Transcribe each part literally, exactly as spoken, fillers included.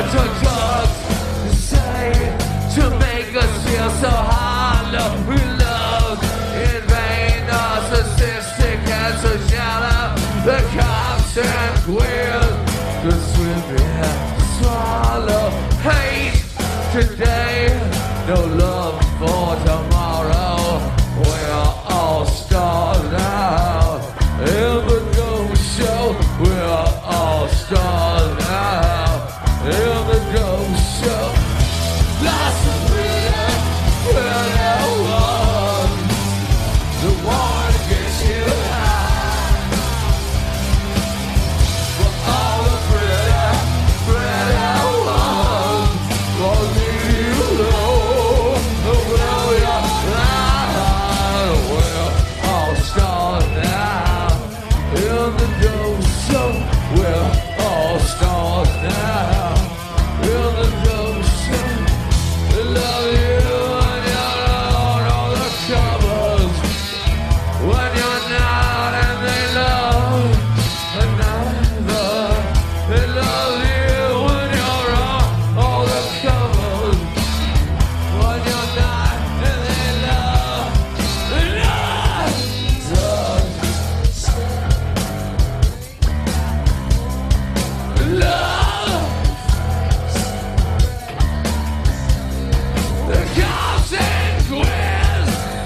bunch of drugs to say to make us feel so hollow. We love in vain, narcissistic and so shallow. The cops and queers, the swimming have to swallow. Hate today, no love for tomorrow. We're all stars now in the ghost show. We're all stars now in the ghost show. Lots of pretty, pretty ones, the one that gets you high. For all the pretty, pretty ones, gonna leave you low, blow your mind. We're all stars now in the ghost show. We're all stars now in the ghost show. They love you when you're on all the covers, when you're not, and they love another. They love you when you're on all the covers, when you're not, and they love another. Love. The cops and queers.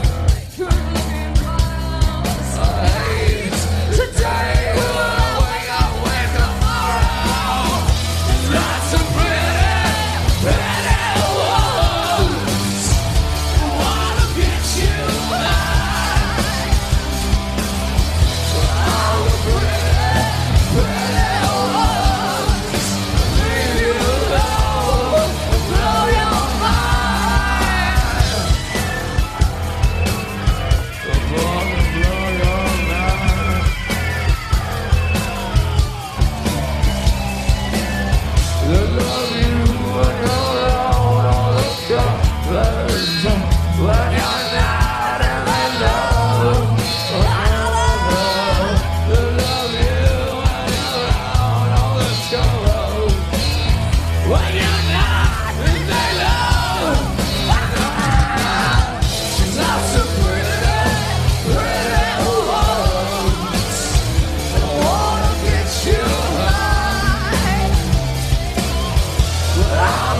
I hate today. We'll wake up with tomorrow. Lots of pretty, pretty ones who wanna get you high. All the pretty, pretty ones leave you low, blow your mind. Blow your mind. They love you when you're on all the covers, when you're not, and they love another. They love you when you're on all the covers, when you're not, and they love another. She's not so pretty, pretty ones. I wanna get you high. But I